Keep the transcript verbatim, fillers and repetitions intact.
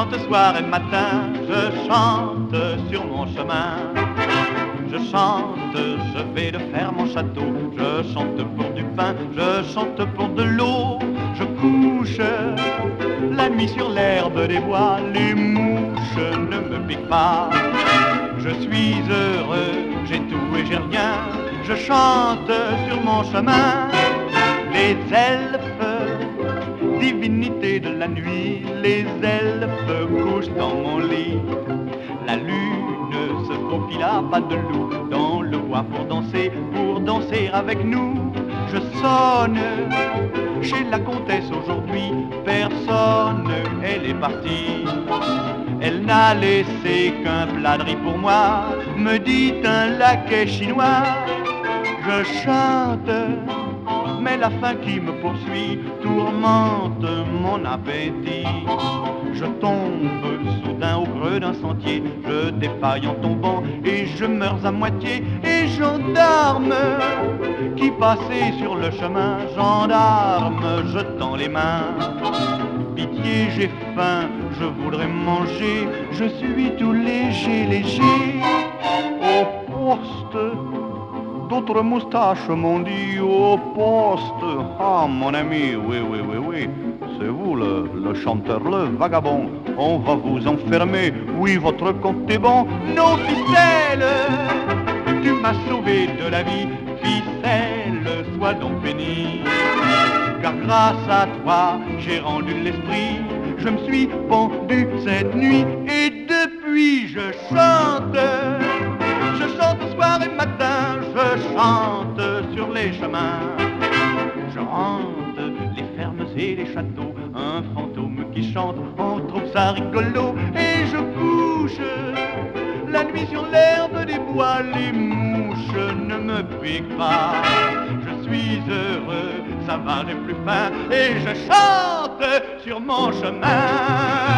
chante soir et matin, je chante sur mon chemin. Je chante, je vais de faire mon château, je chante pour du pain, je chante pour de l'eau. Je couche la nuit sur l'herbe des bois, les mouches ne me piquent pas. Je suis heureux, j'ai tout et j'ai rien, je chante sur mon chemin. Les elfes, divinités de la nuit, les elfes couchent dans mon lit. La lune se faufile à pas de loup dans le bois pour danser, pour danser avec nous. Je sonne chez la comtesse aujourd'hui, personne, elle est partie. Elle n'a laissé qu'un plat de riz pour moi, me dit un laquais chinois. Je chante, mais la faim qui me poursuit tourmente mon appétit. Je tombe soudain au creux d'un sentier, je défaille en tombant et je meurs à moitié. Et gendarme qui passait sur le chemin, gendarme, je tends les mains. Pitié, j'ai faim, je voudrais manger, je suis tout léger, léger. Au poste, d'autres moustaches m'ont dit au poste. Ah mon ami, oui, oui, oui, oui, c'est vous le, le chanteur, le vagabond. On va vous enfermer, oui, votre compte est bon. Non, ficelle, tu m'as sauvé de la vie, ficelle, sois donc béni. Car grâce à toi, j'ai rendu l'esprit, je me suis pendu cette nuit. Et depuis, je chante, je chante soir et matin, je chante sur les chemins. Je hante les fermes et les châteaux, un fantôme qui chante, on trouve ça rigolo. Et je couche la nuit sur l'herbe des bois, les mouches ne me piquent pas. Je suis heureux, ça va, j'ai plus faim, et je chante sur mon chemin.